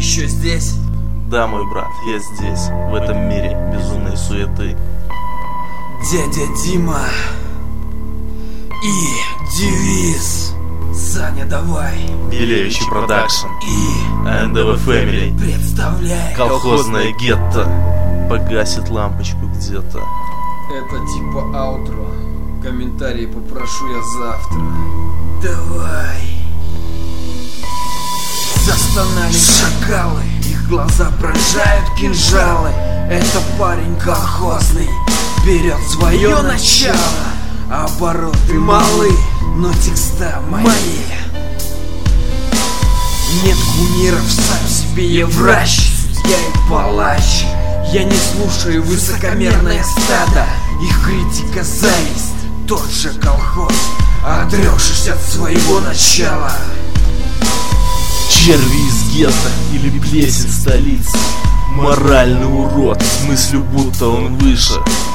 еще здесь? Да, мой брат, я здесь, в этом мире безумной суеты. Дядя Дима и девиз. Саня, давай. Белевичи Продакшн И НДВ Фэмили представляй. Колхозное гетто погасит лампочку где-то. Это типа аутро. Комментарии попрошу я завтра. Давай. Застонали шакалы, их глаза поражают кинжалы. Это парень колхозный, берет свое начало. Обороты малы, но текста мои. Нет кумиров, сам себе я врач, судья и палач. Я не слушаю высокомерное стадо, их критика зависть. Тот же колхоз, отрёкшись от своего начала. Черви из гетто или плесень столицы. Моральный урод, с мыслью будто он выше.